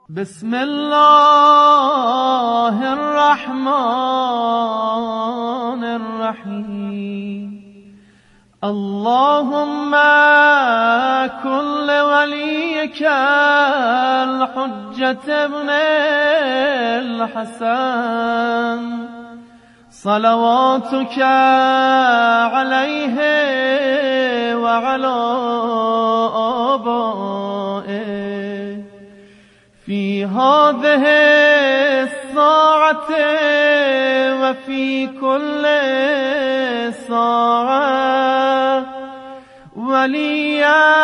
بسم الله الرحمن الرحیم. اللهم كل وليك الحجة ابن الحسن صلواتك عليه وعلى آبائه في هذه الساعة وفي كل ساعة وليا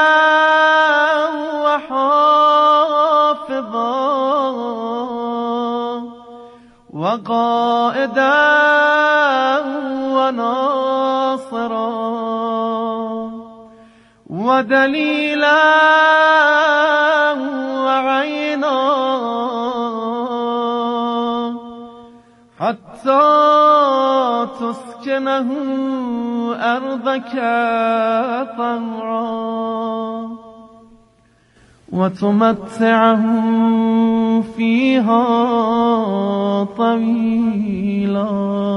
وحافظا وقائدا وناصرا ودليلا وعينا حتى تسكنه أرضك طوعا وتمتعه فيها طويلا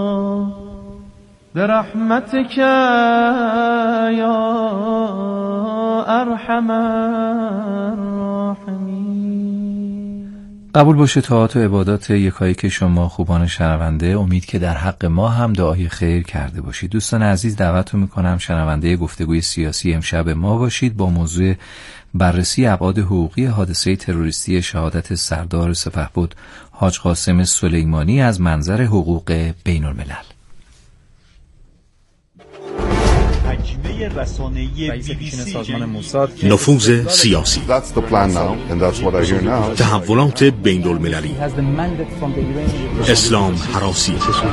برحمتك يا ارحم الراحمین. قبول باشه طاعات و عبادات یکایی که شما خوبان شنونده. امید که در حق ما هم دعای خیر کرده باشید. دوستان عزیز، دعوتتون میکنم شنونده گفتگوی سیاسی امشب ما باشید با موضوع بررسی ابعاد حقوقی حادثه تروریستی شهادت سردار سپهبد حاج قاسم سلیمانی از منظر حقوق بین الملل. نفوذ سیاسی، تحولات بین المللی، اسلام هراسی،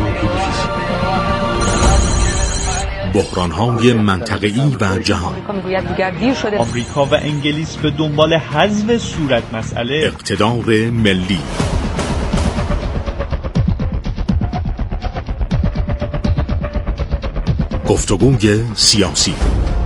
بحران‌های منطقه‌ای و جهان. آمریکا و انگلیس به دنبال حذف صورت مسئله، اقتدار ملی. گفتگوی سیاسی.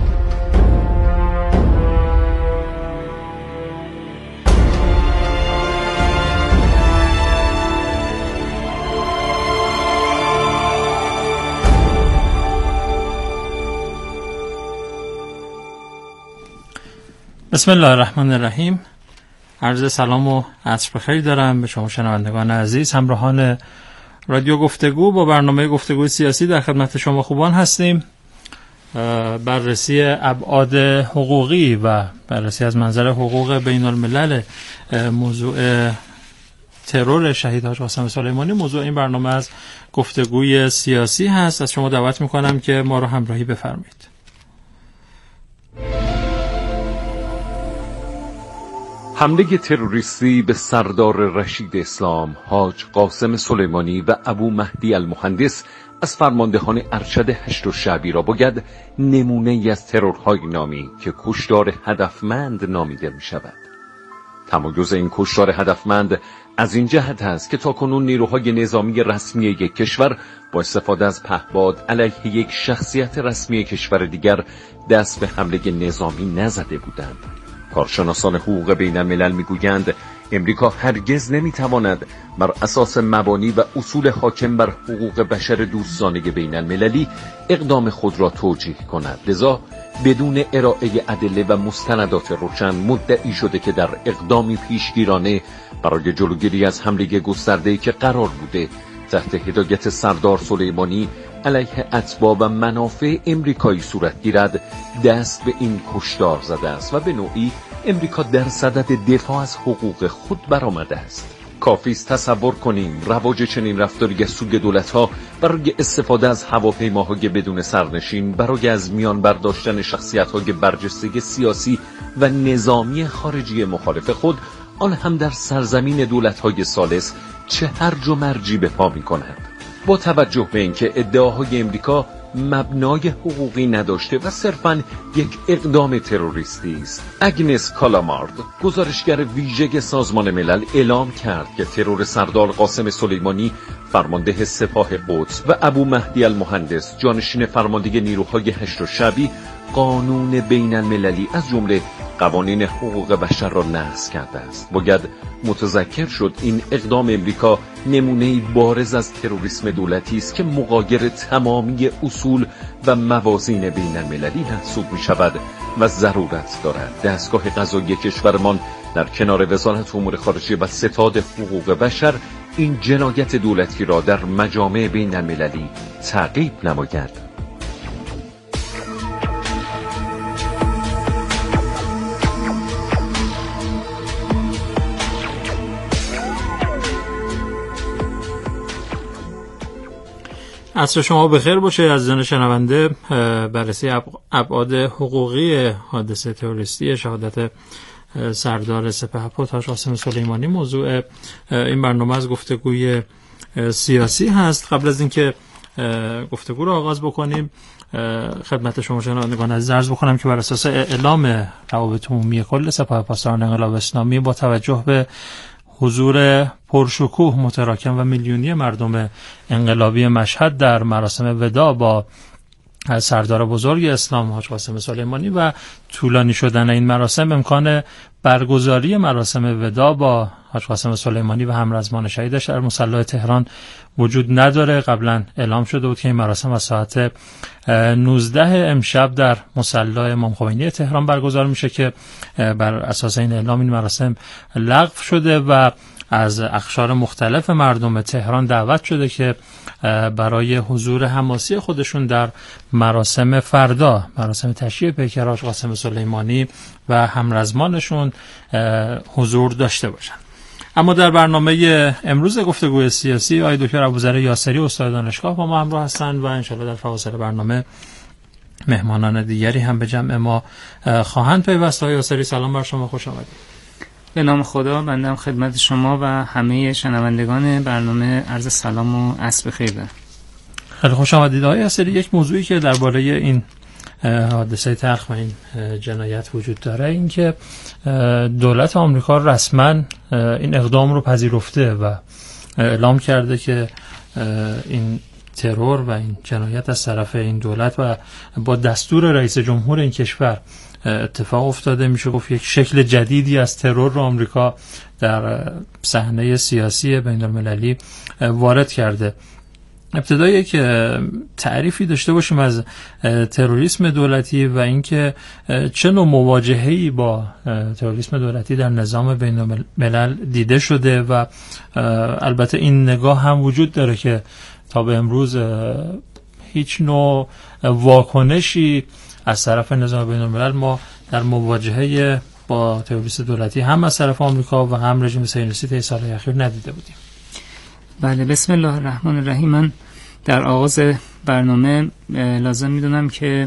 بسم الله الرحمن الرحیم. عرض سلام و عصر بخیر دارم به شما شنوندگان عزیز. همراهان رادیو گفتگو با برنامه گفتگوی سیاسی در خدمت شما خوبان هستیم. بررسی ابعاد حقوقی و بررسی از منظر حقوق بین الملل موضوع ترور شهید حاج قاسم سلیمانی موضوع این برنامه از گفتگوی سیاسی هست. از شما دعوت میکنم که ما رو همراهی بفرمایید. حمله تروریستی به سردار رشید اسلام حاج قاسم سلیمانی و ابو مهدی المهندس از فرماندهان ارشد هشت شعبی را باید نمونه ای از ترورهای نامی که کشتار هدفمند نامیده می شود. تمایز این کشتار هدفمند از این جهت است که تاکنون نیروهای نظامی رسمی یک کشور با استفاده از پهپاد علیه یک شخصیت رسمی کشور دیگر دست به حمله نظامی نزده بودند. کارشناسان حقوق بین الملل میگویند امریکا هرگز نمیتواند بر اساس مبانی و اصول حاکم بر حقوق بشر دوستانه بین المللی اقدام خود را توجیه کند. لذا بدون ارائه ادله و مستندات روشن مدعی شده که در اقدامی پیشگیرانه برای جلوگیری از حمله گسترده‌ای که قرار بوده تحت هدایت سردار سلیمانی علیه اتباع و منافع امریکایی صورت گیرد دست به این کشتار زده است و به نوعی امریکا در صدد دفاع از حقوق خود برآمده است. کافی است تصور کنیم رواج چنین رفتاری از سوی دولت‌ها برای استفاده از هواپیماهای بدون سرنشین برای از میان برداشتن شخصیت‌های برجسته سیاسی و نظامی خارجی مخالف خود، آن هم در سرزمین دولت‌های ثالث، چه هرج و مرجی به پا می‌کند. با توجه به اینکه ادعاهای امریکا مبنای حقوقی نداشته و صرفاً یک اقدام تروریستی است، اگنس کالامارد، گزارشگر ویژه سازمان ملل، اعلام کرد که ترور سردار قاسم سلیمانی فرمانده سپاه قدس و ابو مهدی المهندس جانشین فرمانده نیروهای هشت شعبی قانون بین المللی از جمله قوانین حقوق بشر را نقض کرده است. باید متذکر شد این اقدام امریکا نمونه‌ای بارز از تروریسم دولتی است که مغایر تمامی اصول و موازین بین‌المللی محسوب می‌شود و ضرورت دارد دستگاه قضایی کشورمان در کنار وزارت امور خارجه و ستاد حقوق بشر این جنایت دولتی را در مجامع بین‌المللی تعقیب نماید. عصر شما بخیر باشه عزیزان شنونده. بررسی ابعاد حقوقی حادثه تروریستی شهادت سردار سپهبد حاج قاسم سلیمانی موضوع این برنامه از گفتگوی سیاسی هست. قبل از اینکه گفتگو رو آغاز بکنیم خدمت شما شنوندگان عزیز عرض بکنم که بر اساس اعلام روابط عمومی کل سپاهپاسداران انقلاب اسلامی با توجه به حضور پرشکوه متراکم و میلیونی مردم انقلابی مشهد در مراسم وداع با سردار بزرگ اسلام حاج قاسم سلیمانی و طولانی شدن این مراسم، امکان برگزاری مراسم وداع با حاج قاسم سلیمانی و همرزمان شهیدش در مصلی تهران وجود نداره. قبلا اعلام شده بود که این مراسم از ساعت 19 امشب در مصلی امام خمینی تهران برگزار میشه که بر اساس این اعلام این مراسم لغو شده و از اقشار مختلف مردم تهران دعوت شده که برای حضور حماسی خودشون در مراسم فردا، مراسم تشییع پیکر حاج قاسم سلیمانی و همرزمانشون حضور داشته باشن. اما در برنامه امروز گفتگوی سیاسی آقای دکتر ابوذر یاسری استاد دانشگاه با ما همراه هستند و انشالله در فواصل برنامه مهمانان دیگری هم به جمع ما خواهند پیوست. آقای یاسری سلام بر شما، خوش آمدید. به نام خدا، بنده خدمت شما و همه شنوندگان برنامه عرض سلام و عصر بخیر دارم. خیلی خوش آمدید آقای یاسری. یک موضوعی که درباره این حادثه تلخ و این جنایت وجود داره این که دولت آمریکا رسما این اقدام رو پذیرفته و اعلام کرده که این ترور و این جنایت از طرف این دولت و با دستور رئیس جمهور این کشور اتفاق افتاده. میشه گفت یک شکل جدیدی از ترور رو آمریکا در صحنه سیاسی بین‌المللی وارد کرده. ابتدای یک تعریفی داشته باشیم از تروریسم دولتی و اینکه چه نوع مواجهه‌ای با تروریسم دولتی در نظام بین‌الملل دیده شده و البته این نگاه هم وجود داره که تا به امروز هیچ نوع واکنشی از طرف نظام بین‌الملل ما در مواجهه با تروریسم دولتی هم از طرف آمریکا و هم رژیم صهیونیستی طی سال‌های اخیر ندیده بودیم. بله، بسم الله الرحمن الرحیم. من در آغاز برنامه لازم میدونم که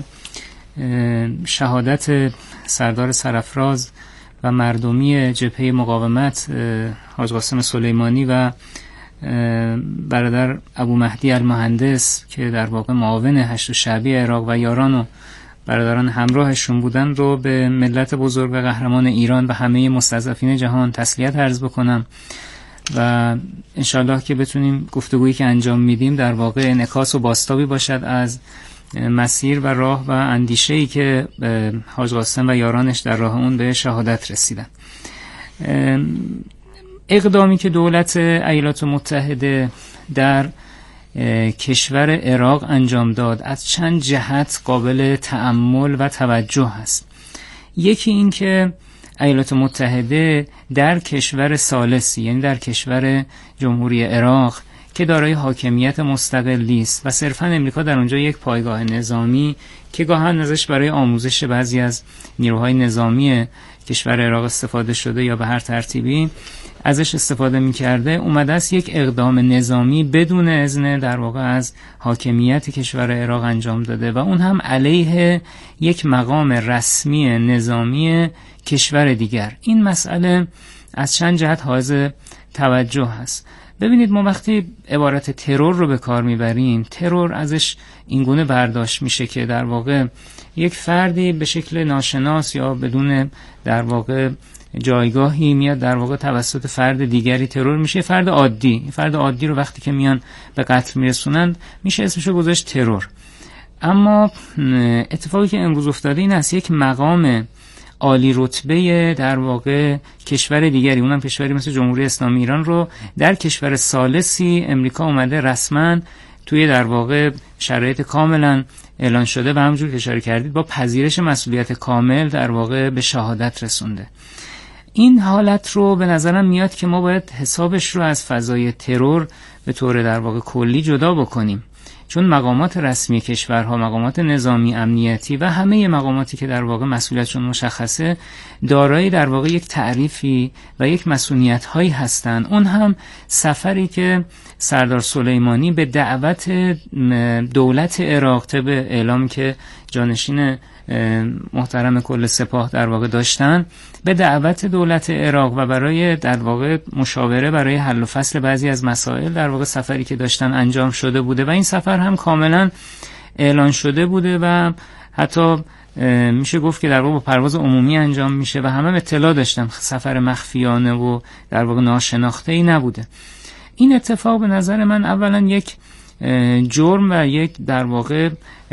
شهادت سردار سرافراز و مردمی جبهه مقاومت حاج قاسم سلیمانی و برادر ابو مهدی المهندس که در واقع معاون هشت شعبی عراق و یاران و برادران همراهشون بودن رو به ملت بزرگ و قهرمان ایران و همه مستضعفین جهان تسلیت عرض بکنم و انشالله که بتونیم گفتگویی که انجام میدیم در واقع انعکاس و بازتابی باشد از مسیر و راه و اندیشه‌ای که حاج قاسم و یارانش در راه اون به شهادت رسیدن. اقدامی که دولت ایالات متحده در کشور عراق انجام داد از چند جهت قابل تأمل و توجه است. یکی این که ایالات متحده در کشور ثالثی، یعنی در کشور جمهوری عراق که دارای حاکمیت مستقلی است و صرفاً امریکا در اونجا یک پایگاه نظامی که گاهن ازش برای آموزش بعضی از نیروهای نظامی کشور عراق استفاده شده یا به هر ترتیبی ازش استفاده می‌کرده، اومده است یک اقدام نظامی بدون اذن در واقع از حاکمیت کشور عراق انجام داده و اون هم علیه یک مقام رسمی نظامی کشور دیگر. این مسئله از چند جهت حائز توجه هست. ببینید، ما وقتی عبارت ترور رو به کار میبریم، ترور ازش اینگونه برداشت میشه که در واقع یک فردی به شکل ناشناس یا بدون در واقع جایگاهی میاد در واقع توسط فرد دیگری ترور میشه. فرد عادی رو وقتی که میان به قتل میرسونند میشه اسمشو گذاشت ترور. اما اتفاقی که امروز افتاده این است یک مقام عالی رتبه در واقع کشور دیگری، اونم کشوری مثل جمهوری اسلامی ایران رو در کشور ثالثی امریکا اومده رسما توی در واقع شرایط کاملا اعلان شده و همونجور که اشاره کردید با پذیرش مسئولیت کامل در واقع به شهادت رسونده. این حالت رو به نظرم میاد که ما باید حسابش رو از فضای ترور به طور در واقع کلی جدا بکنیم، چون مقامات رسمی کشورها، مقامات نظامی، امنیتی و همه مقاماتی که در واقع مسئولیتشون مشخصه دارای در واقع یک تعریفی و یک مسئولیت‌هایی هستن. اون هم سفری که سردار سلیمانی به دعوت دولت عراق طبق اعلام که جانشین محترم کل سپاه در واقع داشتن، به دعوت دولت عراق و برای در واقع مشاوره برای حل و فصل بعضی از مسائل در واقع سفری که داشتن انجام شده بوده و این سفر هم کاملا اعلان شده بوده و حتی میشه گفت که در واقع با پرواز عمومی انجام میشه و همه اطلاع داشتن، سفر مخفیانه و در واقع ناشناخته‌ای نبوده. این اتفاق به نظر من اولا یک جرم و یک در واقع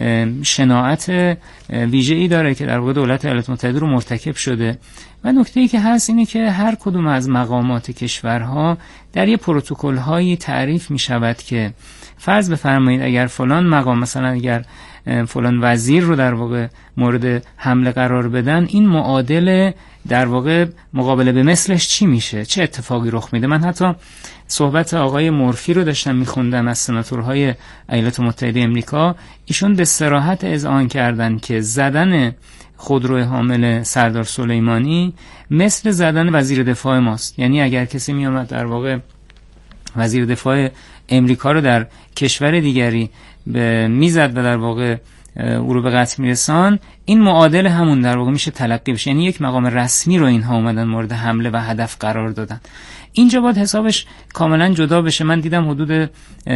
شناعت ویژه‌ای داره که در واقع دولت ایالات متحده رو مرتکب شده و نکته‌ای که هست اینه که هر کدوم از مقامات کشورها در یه پروتکل‌هایی تعریف می‌شود که فرض بفرمایید اگر فلان مقام، مثلا اگر فلان وزیر رو در واقع مورد حمله قرار بدن، این معادل در واقع مقابله به مثلش چی میشه، چه اتفاقی رخ میده. من حتی صحبت آقای مورفی رو داشتم میخوندم از سناتورهای ایالات متحده امریکا، ایشون به صراحت اذعان کردن که زدن خودرو حامل سردار سلیمانی مثل زدن وزیر دفاع ماست. یعنی اگر کسی میامد در واقع وزیر دفاع امریکا رو در کشور دیگری میزد و در واقع او رو به قتل میرسان، این معادل همون در واقع میشه تلقی بشه. یعنی یک مقام رسمی رو اینها اومدن مورد حمله و هدف قرار دادن. اینجا باید حسابش کاملا جدا بشه. من دیدم حدود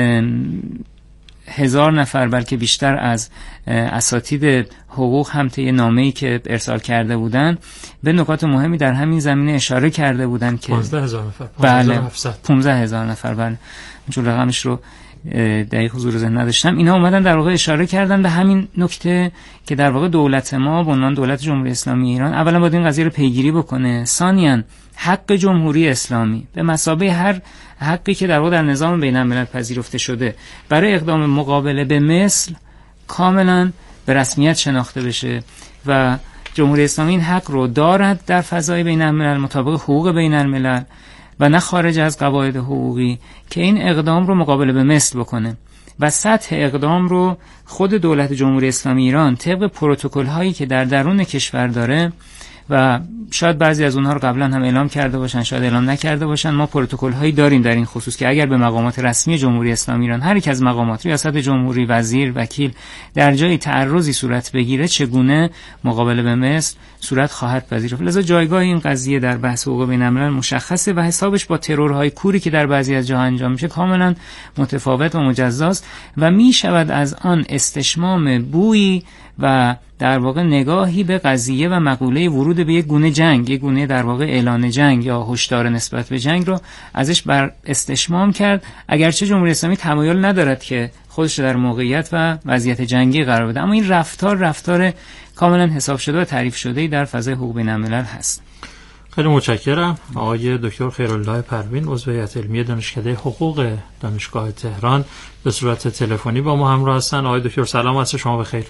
1000 نفر بلکه بیشتر از اساتید حقوق هم طی نامه‌ای که ارسال کرده بودن به نکات مهمی در همین زمینه اشاره کرده بودن که 15000 نفر، 15000 نفر، بله چون رقمش رو دقیق حضور ذهن نداشتم، اینا اومدن در واقع اشاره کردن به همین نکته که در واقع دولت ما به عنوان دولت جمهوری اسلامی ایران اولا باید این قضیه رو پیگیری بکنه، ثانیاً حق جمهوری اسلامی به مثابه هر حقی که در واقع در نظام بین الملل پذیرفته شده برای اقدام مقابله به مثل کاملا به رسمیت شناخته بشه و جمهوری اسلامی این حق رو دارد در فضای بین الملل مطابق حقوق بین الملل و نه خارج از قواعد حقوقی که این اقدام رو مقابله به مثل بکنه و سطح اقدام رو خود دولت جمهوری اسلامی ایران طبق پروتکل هایی که در درون کشور داره و شاید بعضی از اونها رو قبلا هم اعلام کرده باشن، شاید اعلام نکرده باشن، ما پروتکل هایی داریم در این خصوص که اگر به مقامات رسمی جمهوری اسلامی ایران هر یک از مقامات، ریاست جمهوری، وزیر، وکیل در جایی تعرضی صورت بگیره چگونه مقابله به مثل صورت خواهد پذیرفت. لذا جایگاه این قضیه در بحث حقوق بین الملل مشخصه و حسابش با ترورهای کوری که در بعضی از جاها انجام میشه کاملا متفاوت و مجزاست و میشود از آن استشمام بویی و در واقع نگاهی به قضیه و مقوله ورود به یک گونه جنگ، یک گونه در واقع اعلان جنگ یا هشدار نسبت به جنگ رو ازش بر استشمام کرد، اگرچه جمهوری اسلامی تمایل ندارد که خودش در موقعیت و وضعیت جنگی قرار بده، اما این رفتار کاملا حساب شده و تعریف شده‌ای در فضای حقوق بین الملل هست. خیلی متشکرم. آقای دکتر خیرالله پروین، عضو هیئت علمی دانشکده حقوق دانشگاه تهران، به صورت تلفنی با ما همراه هستن. آقای دکتر سلام، عصر شما بخیر.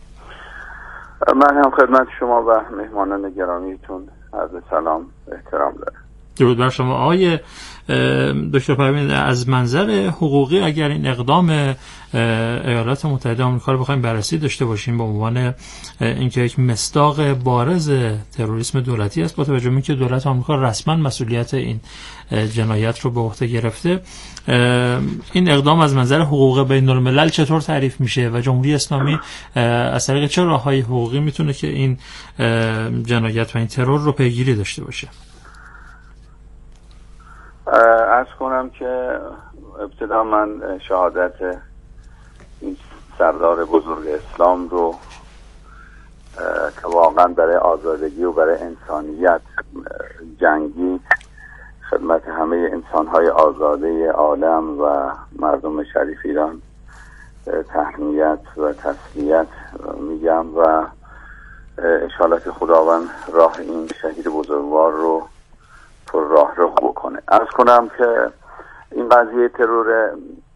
من هم خدمت شما و مهمانان گرامیتون عرض سلام احترام دارم. درود بر شما. آقای دکتر پروین، از منظر حقوقی اگر این اقدام ایالات متحده آمریکا رو بخوایم بررسی داشته باشیم به عنوان اینکه یک مصداق بارز تروریسم دولتی است، با توجه به اینکه دولت آمریکا رسما مسئولیت این جنایت رو به عهده گرفته، این اقدام از منظر حقوق بین الملل چطور تعریف میشه و جمهوری اسلامی از طریق چه راههای حقوقی میتونه که این جنایت و این ترور رو پیگیری داشته باشه؟ عرض کنم که ابتدا من شهادت این سردار بزرگ اسلام رو که واقعا برای آزادگی و برای انسانیت جنگی خدمت همه انسانهای آزاده عالم و مردم شریف ایران تهنیت و تسلیت میگم و انشاءالله که خداوند راه این شهید بزرگوار رو پر راه رو بکنه. عرض کنم که این قضیه ترور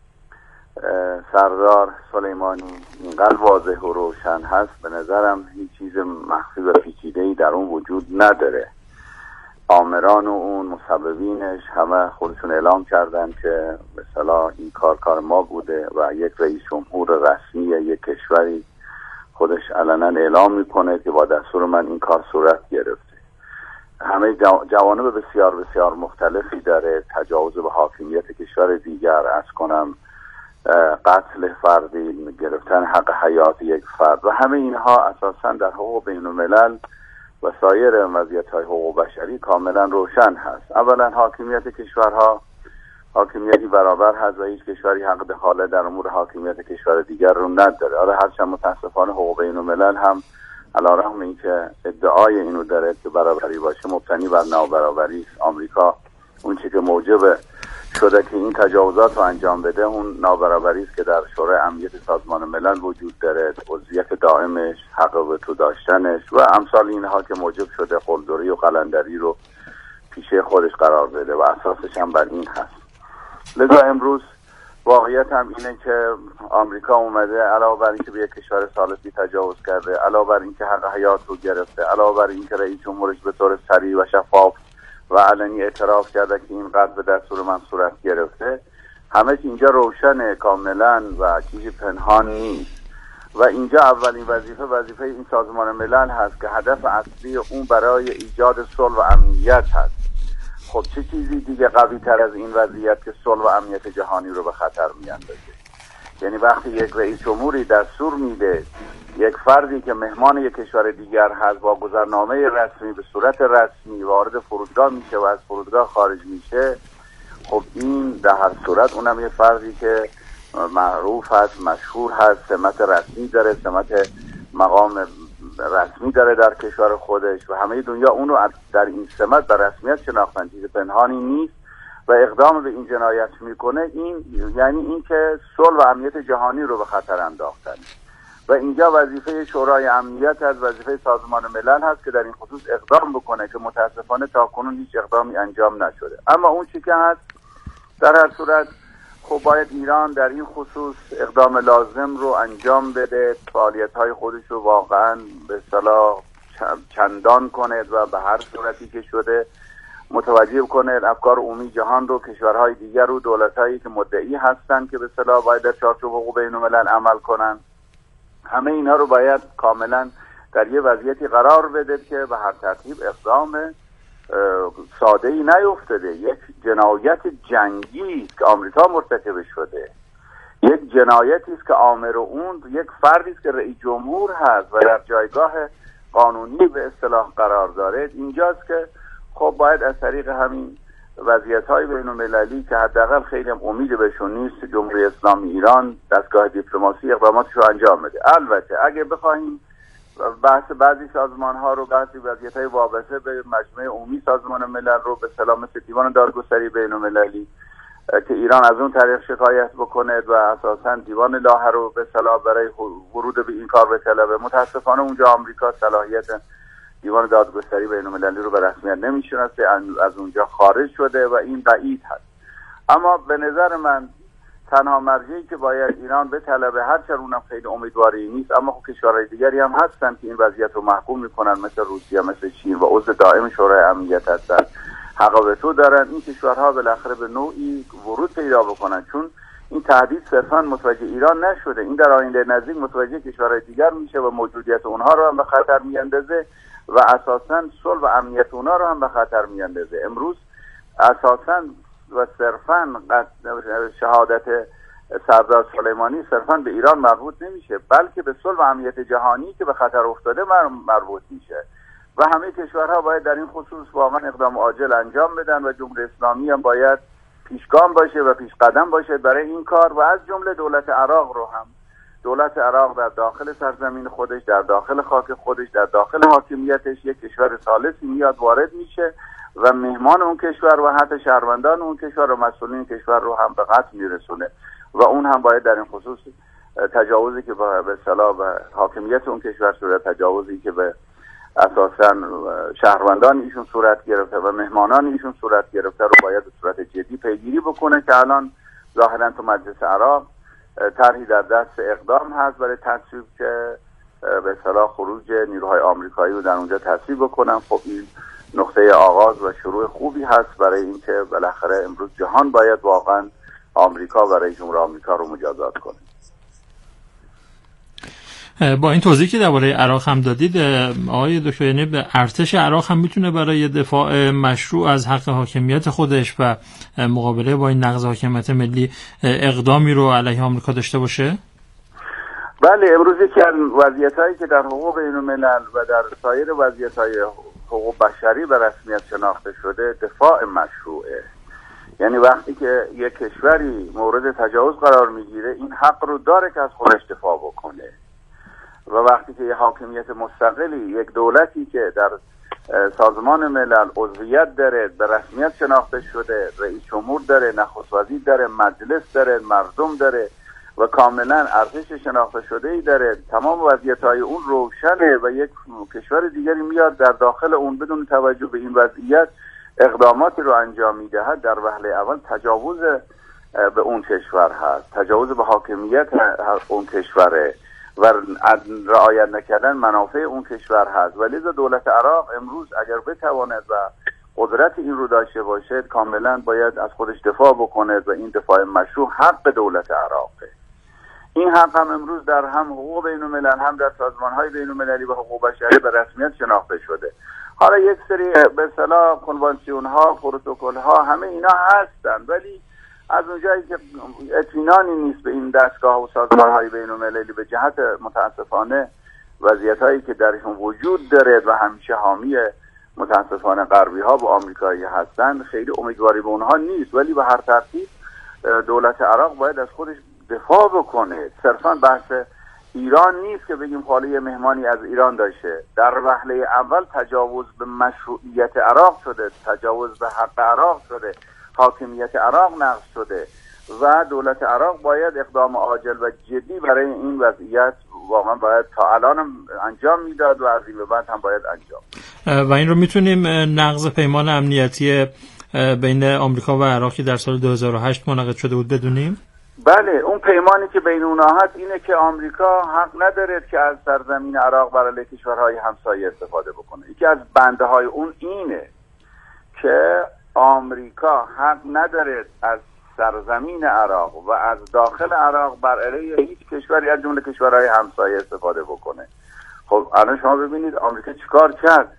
سردار سلیمانی اینقدر واضح و روشن هست، به نظرم هیچ چیز مخفی و پیچیده‌ای در اون وجود نداره. آمران و اون مسببینش همه خودشون اعلام کردن که مثلا این کار ما بوده و یک رئیس جمهور رسمی یک کشوری خودش علنا اعلام میکنه که با دستور من این کار صورت گرفته. همه جوانب بسیار بسیار مختلفی داره، تجاوز به حاکمیت کشور دیگر، از کنم قتل فردی، گرفتن حق حیات یک فرد و همه اینها اساساً در حقوق بین الملل و سایر وضعیت‌های حقوق بشری کاملا روشن هست. اولا حاکمیت کشورها حاکمیتی برابر هست و هیچ کشوری حق دخالت در امور حاکمیت کشور دیگر رو نداره. حالا هرچند متاسفانه حقوق بین الملل هم علیرغم اینکه ادعای اینو داره که برابری باشه مبتنی بر نابرابری است. آمریکا اون چیزی که موجب شده که این تجاوزات رو انجام بده اون نابرابری است که در شورای امنیت سازمان ملل وجود داره، عضویت دائمش، حق وتو داشتنش و امثال اینها که موجب شده قلدری و قلندری رو پیشه خودش قرار بده و اساسش هم بر این هست. لذا امروز واقعیت هم اینه که آمریکا اومده علاوه بر اینکه به یک کشور ثالثی تجاوز کرده، علاوه بر اینکه حق حیات رو گرفته، علاوه بر اینکه رئیس جمهورش به طور صریح و شفاف و علنی اعتراف کرده که این قتل به دستور من صورت گرفته، همه چی اینجا روشنه کاملا و چیزی پنهان نیست. و اینجا اولین وظیفه این سازمان ملل هست که هدف اصلی اون برای ایجاد صلح و امنیت هست. خب چه چیزی دیگه قوی تر از این وضعیت که صلح و امنیت جهانی رو به خطر میاندازه؟ یعنی وقتی یک رئیس جمهوری دستور میده یک فردی که مهمان یک کشور دیگر هست با گذرنامه رسمی به صورت رسمی وارد فرودگاه میشه و از فرودگاه خارج میشه، خب این در هر صورت اونم یه فردی که معروف هست، مشهور هست، سمت رسمی داره، سمت مقام رسمی داره در کشور خودش و همه دنیا اونو در این سمت و رسمیت شناختن، چیز پنهانی نیست و اقدام به این جنایت میکنه. این یعنی این که صلح و امنیت جهانی رو به خطر انداختن و اینجا وظیفه شورای امنیت هست، وظیفه سازمان ملل هست که در این خصوص اقدام بکنه که متاسفانه تاکنون هیچ اقدامی انجام نشده. اما اون چی که هست در هر صورت خب باید ایران در این خصوص اقدام لازم رو انجام بده، فعالیت‌های خودش رو واقعاً به اصطلاح چندان کنه و به هر صورتی که شده متوجه کنه افکار عمومی جهان رو، کشورهای دیگر رو، دولت‌هایی که مدعی هستن که به اصطلاح باید در چارچوب حقوق بین‌الملل عمل کنن، همه اینا رو باید کاملا در یه وضعیتی قرار بده که به هر ترتیب اقدام ساده‌ای نیفتاده. یک جنایت جنگی است که آمریکا مرتکب شده، یک جنایتی است که آمر اون یک فردی است که رئیس جمهور هست و در جایگاه قانونی به اصطلاح قرار داره. اینجاست که خب باید از طریق همین وضعیت‌های بین‌المللی که حداقل خیلی هم امید بهشون نیست، جمهوری اسلامی ایران دستگاه دیپلماسی اقداماتش رو انجام بده. البته اگه بخوایم بحث بعضی سازمان‌ها رو، بعضی وضعیت‌های وابسته به مجمع عمومی سازمان ملل رو به اصطلاح مثل دیوان دادگستری بین‌المللی که ایران از اون طریق شکایت بکنه و اساساً دیوان لاهه رو به اصطلاح برای ورود به این کار بطلبه، متأسفانه اونجا آمریکا صلاحیت دیوان دادگستری بین‌المللی رو به رسمیت نمی‌شناسه، از اونجا خارج شده و این بعید هست. اما به نظر من تنها مرجعی که باید ایران بطلبه، هرچند اونم خیلی امیدواری نیست، اما خب کشورهای دیگری هم هستن که این وضعیت رو محکوم میکنن، مثل روسیه، مثل چین و عضو دائم شورای امنیت هستن، حق وتو دارن. این کشورها بالاخره به نوعی ورود پیدا بکنن، چون این تهدید صرفا متوجه ایران نشده، این در آینده نزدیک متوجه کشورهای دیگر میشه و موجودیت اونها رو هم به خطر میاندازه و اساساً صلح و امنیت اونها رو هم به خطر میاندازه. امروز اساساً و صرفاً شهادت سردار سلیمانی صرفاً به ایران مربوط نمیشه، بلکه به صلح و امنیت جهانی که به خطر افتاده مربوط میشه و همه کشورها باید در این خصوص واقعاً اقدام عاجل انجام بدن و جمهوری اسلامی هم باید پیشگام باشه و پیش قدم باشه برای این کار و از جمله دولت عراق رو هم. دولت عراق در داخل سرزمین خودش، در داخل خاک خودش، در داخل حاکمیتش یک کشور ثالثی میاد وارد میشه و مهمان اون کشور و حتی شهروندان اون کشور و مسئولین کشور رو هم به قتل میرسونه و اون هم باید در این خصوص تجاوزی که به اصطلاح به حاکمیت اون کشور شده، تجاوزی که به اساساً شهروندان ایشون صورت گرفته و مهمانان ایشون صورت گرفته رو باید به صورت جدی پیگیری بکنه که الان ظاهراً تو مجلس عراق طرحی در دست اقدام هست برای تصویب که به اصطلاح خروج نیروهای آمریکایی رو در اونجا تصویب بکنن. خب این نقطه آغاز و شروع خوبی هست برای اینکه بالاخره امروز جهان باید واقعاً آمریکا و رئیس جمهور آمریکا رو مجازات کنه. با این توضیحی که درباره عراق هم دادید آقای دکتر، یعنی به ارتش عراق هم میتونه برای دفاع مشروع از حق حاکمیت خودش و مقابله با این نقض حاکمیت ملی اقدامی رو علیه آمریکا داشته باشه؟ بله، امروز یکی از وضعیت‌هایی که در حقوق بین‌الملل و در سایر وضعیت‌های حقوق بشری به رسمیت شناخته شده دفاع مشروعه. یعنی وقتی که یک کشوری مورد تجاوز قرار میگیره این حق رو داره که از خودش دفاع بکنه و وقتی که یک حاکمیت مستقلی، یک دولتی که در سازمان ملل عضویت داره، به رسمیت شناخته شده، رئیس جمهور داره، نخست وزیر داره، مجلس داره، مردم داره و کاملا ارتش شناخته شده‌ای داره، تمام وضعیت‌های اون روشنه و یک کشور دیگری میاد در داخل اون بدون توجه به این وضعیت اقداماتی رو انجام میدهد، در وهله اول تجاوز به اون کشور هست، تجاوز به حاکمیت اون کشوره و رعایت نکردن منافع اون کشور هست. ولی دولت عراق امروز اگر بتواند و قدرت این رو داشته باشد کاملا باید از خودش دفاع بکنه و این دفاع مشروع حق دولت عراقه. این حق هم امروز در هم حقوق بین‌الملل هم در سازمان‌های بین‌المللی و حقوق بشری به رسمیت شناخته شده. حالا یک سری به اصطلاح کنوانسیون‌ها، پروتکل‌ها همه اینا هستن، ولی از اونجایی که اطمینانی نیست به این دستگاه و سازمان‌های بین‌المللی به جهت متاسفانه وضعیت‌هایی که درشون وجود داره و همیشه حامی متاسفانه غربی‌ها و آمریکایی هستن، خیلی امیدواری به اونها نیست. ولی به هر ترتیب دولت عراق باید از خودش دفاع بکنه. صرفاً بحث ایران نیست که بگیم خاله مهمانی از ایران داشته. در وهله اول تجاوز به مشروعیت عراق شده، تجاوز به حق عراق شده، حاکمیت عراق نقض شده و دولت عراق باید اقدام عاجل و جدی برای این وضعیت واقعا باید تا الان انجام میداد و از این به بعد هم باید انجام. و این رو میتونیم نقض پیمان امنیتی بین آمریکا و عراقی در سال 2008 منعقد شده بود بدونیم؟ بله، اون پیمانی که بین اونها هست اینه که آمریکا حق نداره که از سرزمین عراق برای کشورهای همسایه استفاده بکنه. یکی از بنده های اون اینه که آمریکا حق نداره از سرزمین عراق و از داخل عراق بر علیه هیچ کشوری از جمله کشورهای همسایه استفاده بکنه. خب الان شما ببینید آمریکا چیکار کرد؟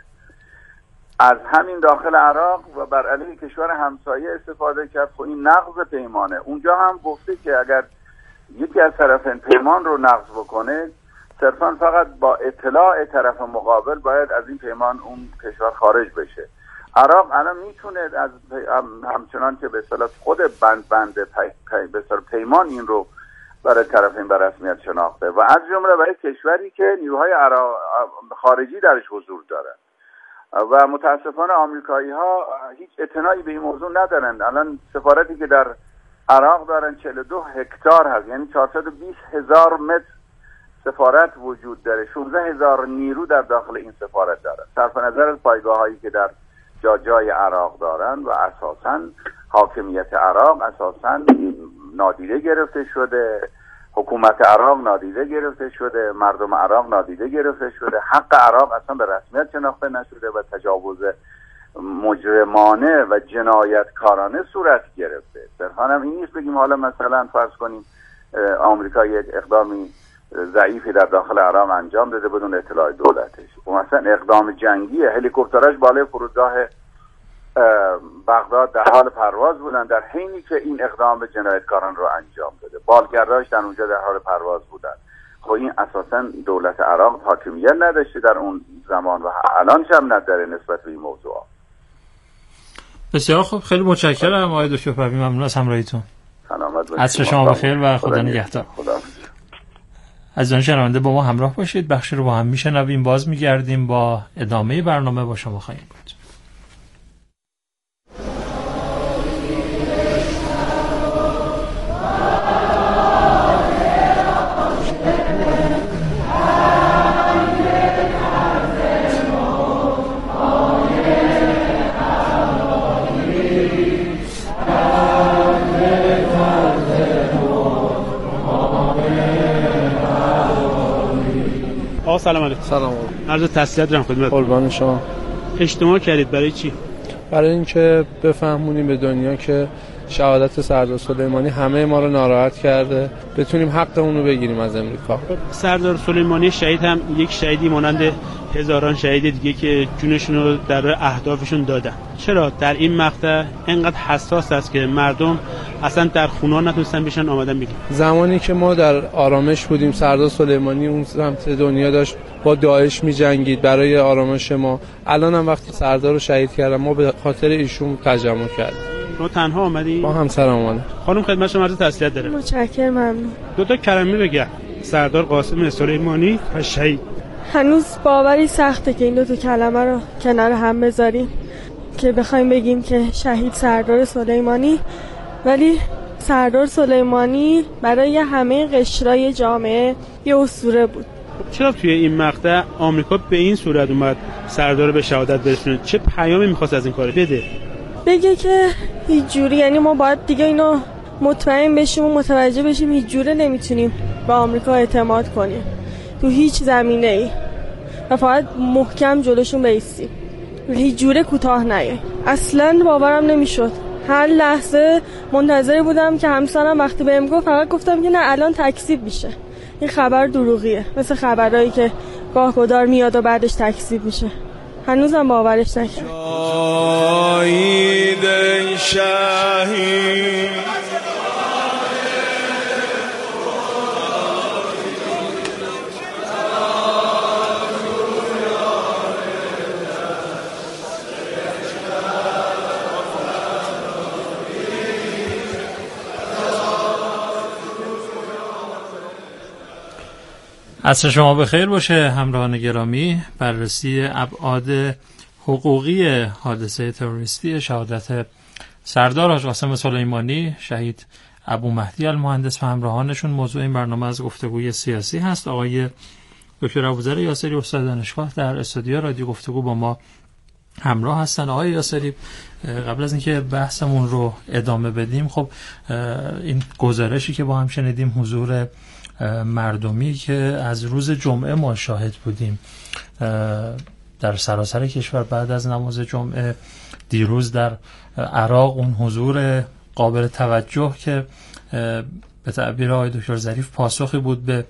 از همین داخل عراق و بر علیه کشور همسایه استفاده کرد. خب این نقض پیمانه. اونجا هم گفته که اگر یکی از طرفین پیمان رو نقض بکنه صرفا فقط با اطلاع طرف مقابل باید از این پیمان اون کشور خارج بشه. عراق الان میتونه از همچنان که به اصطلاح خود بند به اصطلاح پیمان این رو برای طرفین به رسمیت شناخته و از جمله برای کشوری که نیروهای خارجی درش حضور دارن و متاسفانه آمریکایی ها هیچ اطلاعی به این موضوع ندارن. الان سفارتی که در عراق دارن 42 هکتار هست، یعنی 420,000 متر سفارت وجود داره، 16,000 نیرو در داخل این سفارت دارن. صرف نظر از پایگاه هایی که در جای عراق دارن و اساساً حاکمیت عراق اساساً نادیده گرفته شده، حکومت عراق نادیده گرفته شده، مردم عراق نادیده گرفته شده، حق عراق اصلا به رسمیت شناخته نشده و تجاوز مجرمانه و جنایتکارانه صورت گرفته. صرفاً هم این نیست بگیم حالا مثلا فرض کنیم آمریکا یک اقدامی ضعیفی در داخل عراق انجام داده بدون اطلاع دولتش، و مثلا اقدام جنگی هلیکوپتراش بالای فرودگاه بغداد در حال پرواز بودن در حینی که این اقدام جنایتکاران رو انجام داده، بالگرداش در اونجا در حال پرواز بودن. خب این اساسا دولت عراق حاکمیت نداشته در اون زمان و الان هم نداره نسبت به این موضوع. بسیار خوب، خیلی متشکرم آقای دکتر پروین، ممنون از همراهیتون. سلامت باشید. عصر شما بخیر و خدا نگهدار. عزیزان شنونده با ما همراه باشید. بخشی رو با هم میشنویم، باز میگردیم با ادامه برنامه با شما خواهیم بود. آقا سلام علیکم. سلام. عرض تسلیت دارم خدمت. قربان شما. اجتماع کردید برای چی؟ برای اینکه بفهمونیم به دنیا که شهادت سردار سلیمانی همه ما رو ناراحت کرده، بتونیم حقمون رو بگیریم از امریکا. سردار سلیمانی شهید هم یک شهیدی مانند هزاران شهید دیگه که جونشون رو در اهدافشون دادن. چرا در این مقطع اینقدر حساس است که مردم اصلا در خونه نتونستن بشن آمدن بگن؟ زمانی که ما در آرامش بودیم، سردار سلیمانی اون سمت دنیا داشت با داعش می‌جنگید برای آرامش ما. الان هم وقتی سردار رو شهید کردن، ما به خاطر ایشون تجمع کردیم. ما تنها آمدیم؟ با همسرم اومدیم. خانم خدمت شما عرض تسلیت دارم. متشکرم، ممنون. دو تا کلمه بگم. سردار قاسم سلیمانی و شهید. هنوز باوری سخته که این دو تا کلمه رو کنار هم بذاریم که بخوایم بگیم که شهید سردار سلیمانی، ولی سردار سلیمانی برای همه قشرهای جامعه یه اسطوره بود. چرا توی این مقطع آمریکا به این صورت اومد سردار رو به شهادت برسونه؟ چه پیامی می‌خواست از این کار بده؟ بگه که هیچ جوری، یعنی ما باید دیگه اینو مطمئن بشیم و متوجه بشیم هیچ جوره نمیتونیم به آمریکا اعتماد کنیم تو هیچ زمینه‌ای و فقط محکم جلوشون بایستیم، هیچ جوره کوتاه نیاییم. اصلاً باورم نمیشد. هر لحظه منتظر بودم که همسرم وقتی بهم گفت، فقط گفتم که نه الان تکذیب میشه، این خبر دروغیه، مثل خبرایی که گاهگدار میاد و بعدش تکذیب میشه. هنوزم باورش نکردم. عصر شما بخیر باشه همراهان گرامی. بررسی ابعاد حقوقی حادثه تروریستی شهادت سردار حاج قاسم سلیمانی شهید ابو مهدی المهندس و همراهانشون موضوع این برنامه از گفتگوی سیاسی هست. آقای دکتر ابوذر یاسری استاد دانشگاه در استودیو رادیو گفتگو با ما همراه هستن. آقای یاسری، قبل از اینکه بحثمون رو ادامه بدیم، خب این گزارشی که با هم شنیدیم، حضور مردمی که از روز جمعه ما شاهد بودیم در سراسر کشور بعد از نماز جمعه، دیروز در عراق اون حضور قابل توجه که به تعبیر آقای دکتر ظریف پاسخی بود به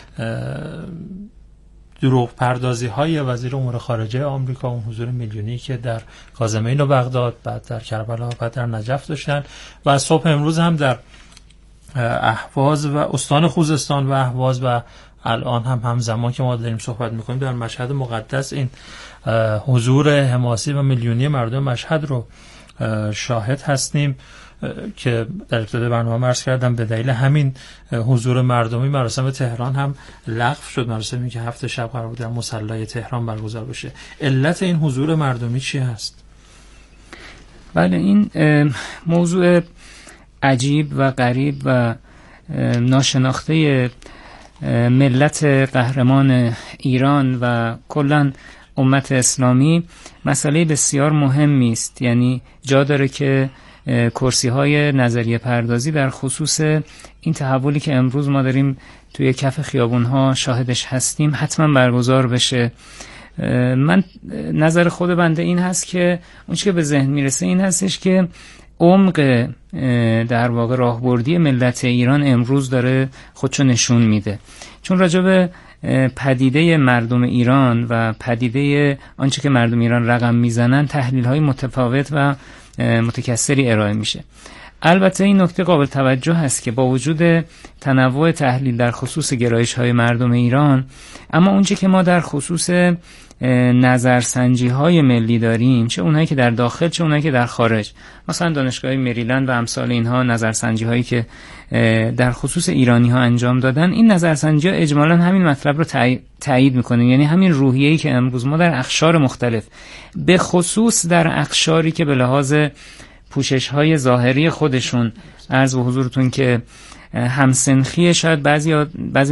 دروغ پردازی های وزیر امور خارجه آمریکا، اون حضور میلیونی که در کاظمین و بغداد، بعد در کربلا، بعد در نجف داشتن و از صبح امروز هم در اهواز و استان خوزستان و اهواز و الان هم همزمان که ما داریم صحبت میکنیم در مشهد مقدس این حضور حماسی و میلیونی مردم مشهد رو شاهد هستیم که در ابتدای برنامه عرض کردم به دلیل همین حضور مردمی مراسم تهران هم لغو شد، مراسمی که 7 شب قرار بود در مصلی تهران برگزار بشه. علت این حضور مردمی چی هست؟ بله، این موضوع عجیب و غریب و ناشناخته ملت قهرمان ایران و کلاً امت اسلامی مسئله بسیار مهمی است. یعنی جا داره که کرسی‌های نظریه پردازی در خصوص این تحولی که امروز ما داریم توی کف خیابون‌ها شاهدش هستیم حتما برگزار بشه. من نظر خود بنده این هست که اون چیزی که به ذهن میرسه این هستش که عمق در واقع راهبردی ملت ایران امروز داره خودشو نشون میده، چون راجع به پدیده مردم ایران و پدیده آنچه که مردم ایران رقم میزنن تحلیل‌های متفاوت و متکثری ارائه میشه. البته این نکته قابل توجه هست که با وجود تنوع تحلیل در خصوص گرایش‌های مردم ایران، اما اونچه که ما در خصوص نظرسنجی‌های ملی داریم، چه اونایی که در داخل چه اونایی که در خارج، مثلا دانشگاه مریلند و امثال اینها، نظرسنجی‌هایی که در خصوص ایرانی‌ها انجام دادن، این نظرسنجی‌ها اجمالاً همین مطلب رو تایید می‌کنه. یعنی همین روحیه‌ای که امروز ما در اقشار مختلف، به خصوص در اقشاری که به لحاظ پوشش‌های ظاهری خودشون، عرض به حضورتون که همسنخی، شاید بعضی